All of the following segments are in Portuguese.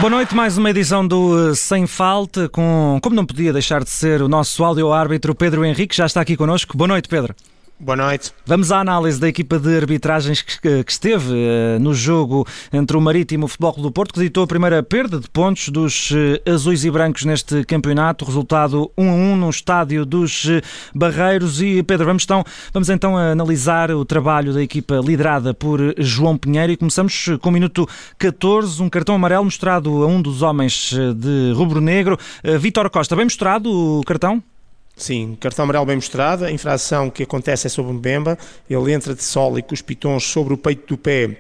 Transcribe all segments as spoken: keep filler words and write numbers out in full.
Boa noite, mais uma edição do Sem Falta, com, como não podia deixar de ser, o nosso áudio-árbitro Pedro Henrique, já está aqui connosco. Boa noite, Pedro. Boa noite. Vamos à análise da equipa de arbitragens que, que esteve uh, no jogo entre o Marítimo e o Futebol Clube do Porto, que ditou a primeira perda de pontos dos uh, azuis e brancos neste campeonato, resultado um a um no estádio dos uh, Barreiros. E Pedro, vamos então, vamos então analisar o trabalho da equipa liderada por João Pinheiro e começamos com o minuto catorze, um cartão amarelo mostrado a um dos homens de rubro-negro. Uh, Vítor Costa, bem mostrado o cartão? Sim, cartão amarelo bem mostrado. A infração que acontece é sobre o Mbemba. Ele entra de solo e com os pitons sobre o peito do pé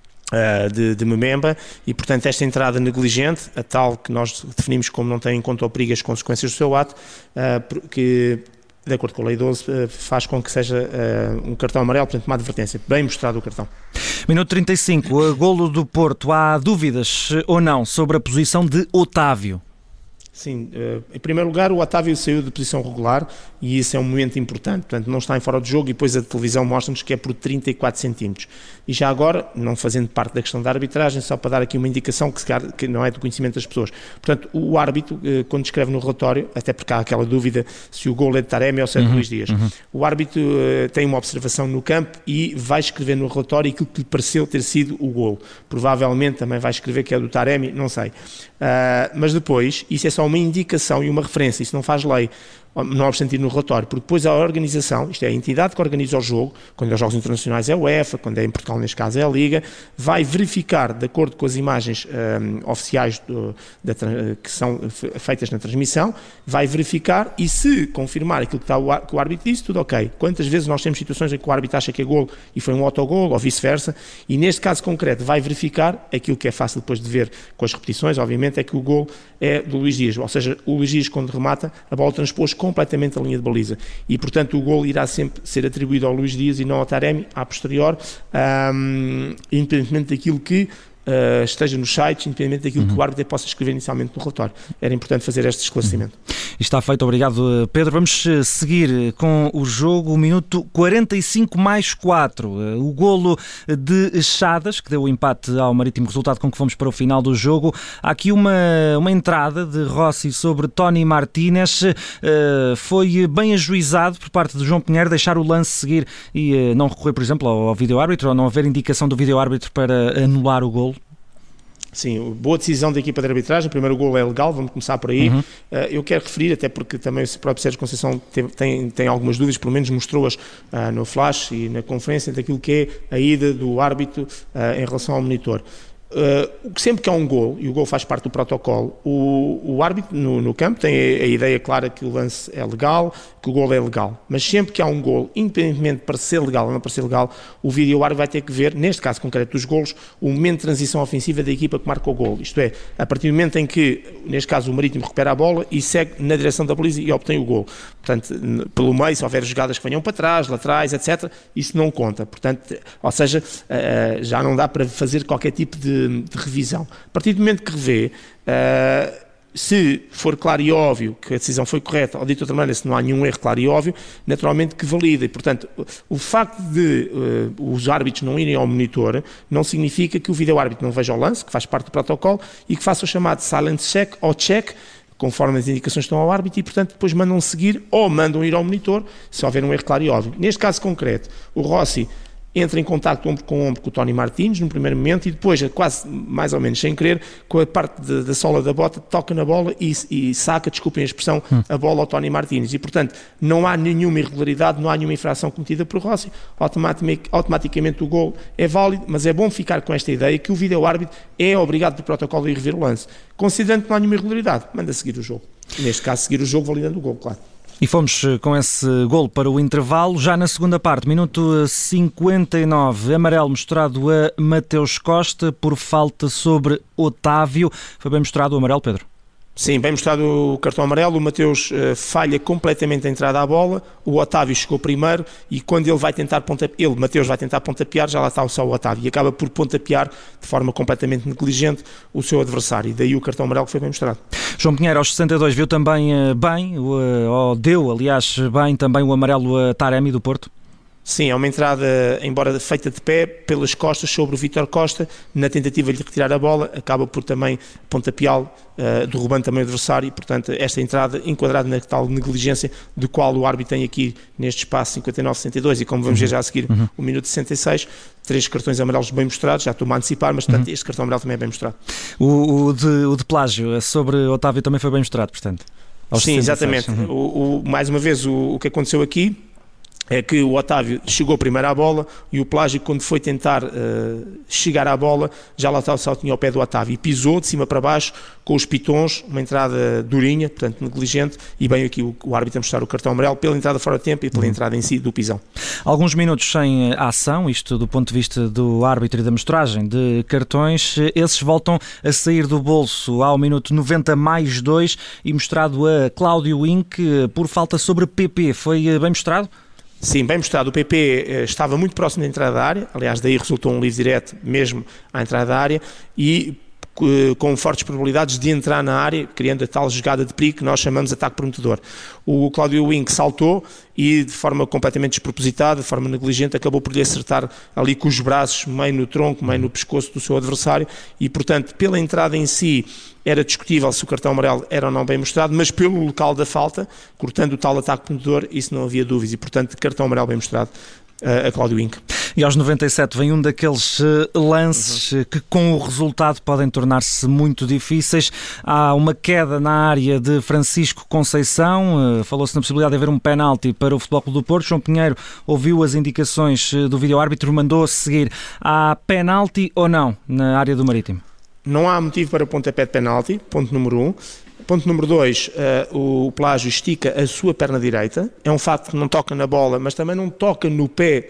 uh, de, de Mbemba e, portanto, esta entrada negligente, a tal que nós definimos como não tem em conta o perigo as consequências do seu ato, uh, que, de acordo com a Lei doze, uh, faz com que seja uh, um cartão amarelo, portanto, uma advertência. Bem mostrado o cartão. Minuto trinta e cinco, golo do Porto. Há dúvidas ou não sobre a posição de Otávio? Sim, em primeiro lugar o Otávio saiu de posição regular e isso é um momento importante, portanto não está em fora de jogo e depois a televisão mostra-nos que é por trinta e quatro centímetros. E já agora, não fazendo parte da questão da arbitragem, só para dar aqui uma indicação que, que não é do conhecimento das pessoas. Portanto, o árbitro, quando escreve no relatório, até porque há aquela dúvida se o golo é de Taremi ou se é de uhum, Luís Dias, uhum. o árbitro uh, tem uma observação no campo e vai escrever no relatório aquilo que lhe pareceu ter sido o golo. Provavelmente também vai escrever que é do Taremi, não sei. Uh, mas depois, isso é só uma indicação e uma referência, isso não faz lei, não obstante ir no relatório, porque depois a organização, isto é, a entidade que organiza o jogo, quando é os jogos internacionais é a UEFA, quando é em Portugal neste caso é a Liga, vai verificar, de acordo com as imagens um, oficiais do, da, que são feitas na transmissão, vai verificar e se confirmar aquilo que, está o, que o árbitro disse, tudo ok. Quantas vezes nós temos situações em que o árbitro acha que é golo e foi um autogol, ou vice-versa, e neste caso concreto vai verificar aquilo que é fácil depois de ver com as repetições, obviamente, é que o golo é do Luís Dias, ou seja, o Luís Dias quando remata, a bola transpôs completamente a linha de baliza e portanto o golo irá sempre ser atribuído ao Luís Dias e não ao Taremi, a posterior, um, independentemente daquilo que Uh, esteja nos sites, independentemente daquilo uhum. que o árbitro possa escrever inicialmente no relatório. Era importante fazer este esclarecimento. Uhum. Está feito, obrigado Pedro. Vamos seguir com o jogo, o minuto quarenta e cinco mais quatro. O golo de Chadas, que deu o empate ao Marítimo, resultado com que fomos para o final do jogo. Há aqui uma, uma entrada de Rossi sobre Tony Martínez. Uh, foi bem ajuizado por parte de João Pinheiro deixar o lance seguir e uh, não recorrer, por exemplo, ao, ao vídeo-árbitro, ou não haver indicação do vídeo-árbitro para anular o golo? Sim, boa decisão da equipa de arbitragem. O primeiro golo é legal, vamos começar por aí. Uhum. Uh, eu quero referir, até porque também o próprio Sérgio Conceição tem, tem, tem algumas dúvidas, pelo menos mostrou-as uh, no flash e na conferência, daquilo que é a ida do árbitro uh, em relação ao monitor. Uh, sempre que há um golo, e o golo faz parte do protocolo, o, o árbitro no, no campo tem a, a ideia clara que o lance é legal, que o golo é legal, mas sempre que há um golo, independentemente de parecer legal ou não parecer legal, o vídeo árbitro vai ter que ver, neste caso concreto dos golos, o momento de transição ofensiva da equipa que marca o golo, isto é, a partir do momento em que, neste caso o Marítimo recupera a bola e segue na direção da baliza e obtém o golo. Portanto, pelo meio, se houver jogadas que venham para trás, laterais, etcétera, isso não conta. Portanto, ou seja, uh, já não dá para fazer qualquer tipo de de revisão. A partir do momento que revê, uh, se for claro e óbvio que a decisão foi correta, ou dito de outra maneira, se não há nenhum erro claro e óbvio, naturalmente que valida. E, portanto, o facto de uh, os árbitros não irem ao monitor não significa que o vídeo-árbitro não veja o lance, que faz parte do protocolo, e que faça o chamado silent check ou check, conforme as indicações estão ao árbitro, e, portanto, depois mandam seguir ou mandam ir ao monitor, se houver um erro claro e óbvio. Neste caso concreto, o Rossi entra em contacto ombro com ombro com o Tony Martínez no primeiro momento e depois, quase mais ou menos sem querer, com a parte de, da sola da bota, toca na bola e, e saca, desculpem a expressão, hum. a bola ao Tony Martínez. E, portanto, não há nenhuma irregularidade, não há nenhuma infração cometida por Rossi. Automaticamente, automaticamente o gol é válido, mas é bom ficar com esta ideia que o vídeo-árbitro é obrigado por protocolo a ir rever o lance. Considerando que não há nenhuma irregularidade, manda seguir o jogo. Neste caso, seguir o jogo validando o gol, claro. E fomos com esse golo para o intervalo. Já na segunda parte, minuto cinquenta e nove, amarelo mostrado a Mateus Costa por falta sobre Otávio. Foi bem mostrado o amarelo, Pedro? Sim, bem mostrado o cartão amarelo. O Mateus uh, falha completamente a entrada à bola, o Otávio chegou primeiro e quando ele vai tentar pontapear, ele, Mateus, vai tentar pontapear, já lá está só o Otávio e acaba por pontapear de forma completamente negligente o seu adversário, e daí o cartão amarelo que foi bem mostrado. João Pinheiro, aos sessenta e dois, viu também uh, bem, uh, ou deu, aliás, bem também o amarelo a Taremi do Porto? Sim, é uma entrada, embora feita de pé, pelas costas sobre o Vítor Costa, na tentativa de lhe retirar a bola, acaba por também pontapeá-lo, uh, derrubando também o adversário, e portanto esta entrada enquadrada na tal negligência do qual o árbitro tem aqui neste espaço cinquenta e nove a sessenta e dois, e como vamos ver já a seguir uhum. o minuto sessenta e seis, três cartões amarelos bem mostrados, já estou-me a antecipar, mas portanto uhum. este cartão amarelo também é bem mostrado. O, o, de, o de plágio sobre Otávio também foi bem mostrado, portanto? Sim, exatamente. Uhum. O, o, mais uma vez, o, o que aconteceu aqui é que o Otávio chegou primeiro à bola e o Plágio, quando foi tentar uh, chegar à bola, já lá estava o saltinho ao pé do Otávio e pisou de cima para baixo com os pitons, uma entrada durinha, portanto negligente, e bem aqui o, o árbitro a mostrar o cartão amarelo pela entrada fora de tempo e pela uhum. entrada em si do pisão. Alguns minutos sem ação, isto do ponto de vista do árbitro e da mostragem de cartões, esses voltam a sair do bolso ao minuto noventa mais dois e mostrado a Cláudio Wink por falta sobre P P. Foi bem mostrado? Sim, bem mostrado. O P P estava muito próximo da entrada da área, aliás, daí resultou um livre direto mesmo à entrada da área e com fortes probabilidades de entrar na área, criando a tal jogada de perigo que nós chamamos de ataque prometedor. O Cláudio Wink saltou e de forma completamente despropositada, de forma negligente, acabou por lhe acertar ali com os braços, meio no tronco, meio no pescoço do seu adversário e, portanto, pela entrada em si, era discutível se o cartão amarelo era ou não bem mostrado, mas pelo local da falta, cortando o tal ataque prometedor, isso não havia dúvidas e, portanto, cartão amarelo bem mostrado a Cláudio Wink. E aos noventa e sete vem um daqueles lances uhum. que com o resultado podem tornar-se muito difíceis. Há uma queda na área de Francisco Conceição, falou-se na possibilidade de haver um penalti para o Futebol Clube do Porto. João Pinheiro ouviu as indicações do vídeo-árbitro, mandou-se seguir. Há penalti ou não na área do Marítimo? Não há motivo para pontapé de penalti, ponto número um. Ponto número dois, uh, o Plágio estica a sua perna direita. É um facto que não toca na bola, mas também não toca no pé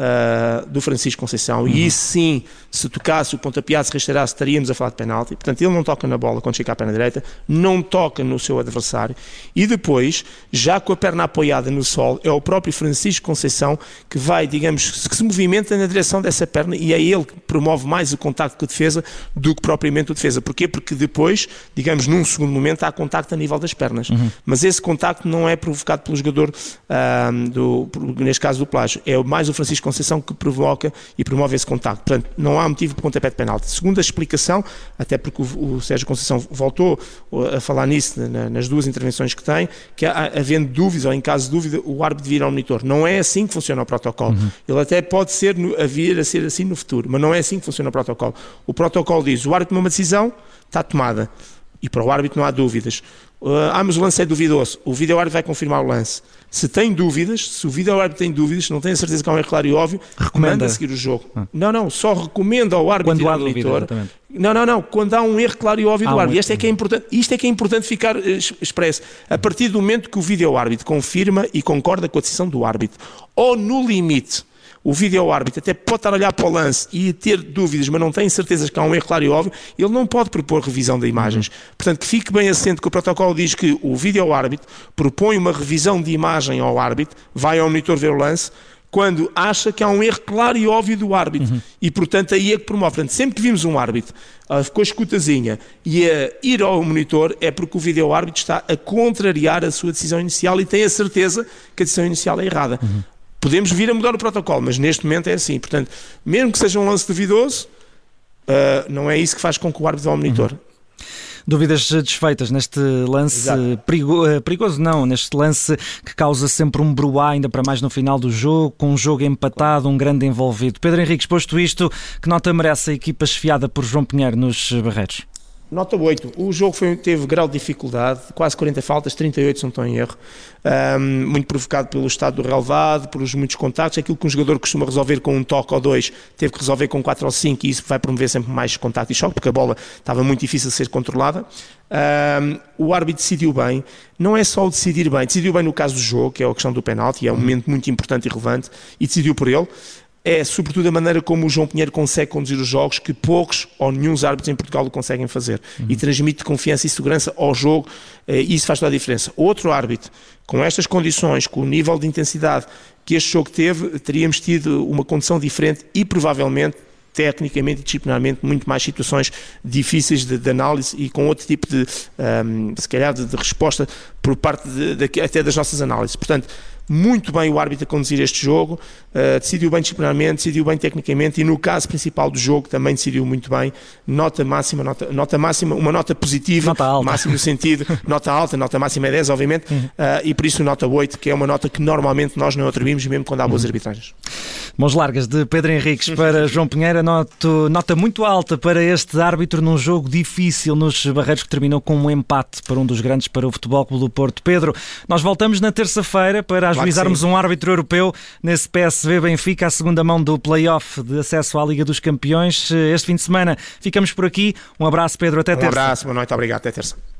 uh, do Francisco Conceição. Uhum. E isso sim, se tocasse, o pontapeado se restaurasse, estaríamos a falar de penalti. Portanto, ele não toca na bola quando chega à perna direita, não toca no seu adversário. E depois, já com a perna apoiada no solo, é o próprio Francisco Conceição que vai, digamos, que se movimenta na direção dessa perna e é ele que promove mais o contacto com a defesa do que propriamente o defesa. Porquê? Porque depois, digamos, num segundo momento, há contacto a nível das pernas. Uhum. Mas esse contacto não é provocado pelo jogador, uh, do, neste caso do Plágio. É mais o Francisco Conceição que provoca e promove esse contacto. Portanto, não há motivo de pontapé de penalti. Segunda explicação, até porque o, o Sérgio Conceição voltou a falar nisso na, nas duas intervenções que tem, que há, havendo dúvidas ou em caso de dúvida, o árbitro vir ao monitor. Não é assim que funciona o protocolo. Uhum. Ele até pode ser, no, a vir a ser assim no futuro, mas não é assim que funciona o protocolo. O protocolo diz, o árbitro tomou uma decisão, está tomada. E para o árbitro não há dúvidas. Uh, ah, mas o lance é duvidoso. O vídeo-árbitro vai confirmar o lance. Se tem dúvidas, se o vídeo-árbitro tem dúvidas, se não tem a certeza que é um erro claro e óbvio, recomenda seguir o jogo. Ah. Não, não, só recomenda ao árbitro quando há ao dúvida, monitor. Não, não, não, quando há um erro claro e óbvio há do árbitro. Um... Isto é que é importante, isto é que é importante ficar expresso. A partir do momento que o vídeo-árbitro confirma e concorda com a decisão do árbitro, ou no limite, o vídeo-árbitro até pode estar a olhar para o lance e ter dúvidas, mas não tem certezas que há um erro claro e óbvio, ele não pode propor revisão de imagens. Uhum. Portanto, que fique bem assente que o protocolo diz que o vídeo-árbitro propõe uma revisão de imagem ao árbitro, vai ao monitor ver o lance, quando acha que há um erro claro e óbvio do árbitro. Uhum. E, portanto, aí é que promove. Portanto, sempre que vimos um árbitro uh, com a escutazinha e a ir ao monitor, é porque o vídeo-árbitro está a contrariar a sua decisão inicial e tem a certeza que a decisão inicial é errada. Uhum. Podemos vir a mudar o protocolo, mas neste momento é assim. Portanto, mesmo que seja um lance duvidoso, uh, não é isso que faz com que o árbitro vá ao monitor. Uhum. Dúvidas desfeitas neste lance perigo, perigoso, não, neste lance que causa sempre um bruá, ainda para mais no final do jogo, com um jogo empatado, um grande envolvido. Pedro Henriques, posto isto, que nota merece a equipa chefiada por João Pinheiro nos Barreiros? Nota oito. O jogo foi, teve grau de dificuldade, quase quarenta faltas, trinta e oito se não estou em erro, um, muito provocado pelo estado do relevado, pelos muitos contactos. Aquilo que um jogador costuma resolver com um toque ou dois, teve que resolver com quatro ou cinco, e isso vai promover sempre mais contacto e choque, porque a bola estava muito difícil de ser controlada. Um, o árbitro decidiu bem, não é só o decidir bem, decidiu bem no caso do jogo, que é a questão do penalti, é um momento muito importante e relevante, e decidiu por ele. É sobretudo a maneira como o João Pinheiro consegue conduzir os jogos, que poucos ou nenhum árbitros em Portugal o conseguem fazer. Uhum. E transmite confiança e segurança ao jogo, e isso faz toda a diferença. Outro árbitro, com estas condições, com o nível de intensidade que este jogo teve, teríamos tido uma condição diferente e provavelmente tecnicamente e disciplinarmente muito mais situações difíceis de, de análise e com outro tipo de, um, se calhar, de, de resposta por parte de, de, até das nossas análises. Portanto, muito bem o árbitro a conduzir este jogo, uh, decidiu bem disciplinarmente, decidiu bem tecnicamente e no caso principal do jogo também decidiu muito bem. Nota máxima, nota, nota máxima, uma nota positiva, nota alta. Máximo no sentido, nota alta, nota máxima é dez, obviamente, uhum. uh, e por isso nota oito, que é uma nota que normalmente nós não atribuímos, mesmo quando há boas uhum. arbitragens. Mãos largas de Pedro Henriques para João Pinheiro, noto, nota muito alta para este árbitro num jogo difícil nos Barreiros que terminou com um empate para um dos grandes para o Futebol Clube do Porto. Pedro, nós voltamos na terça-feira para ajuizarmos claro um árbitro europeu nesse P S V Benfica, a segunda mão do play-off de acesso à Liga dos Campeões. Este fim de semana ficamos por aqui. Um abraço, Pedro, até terça. Um abraço, boa noite, obrigado, até terça.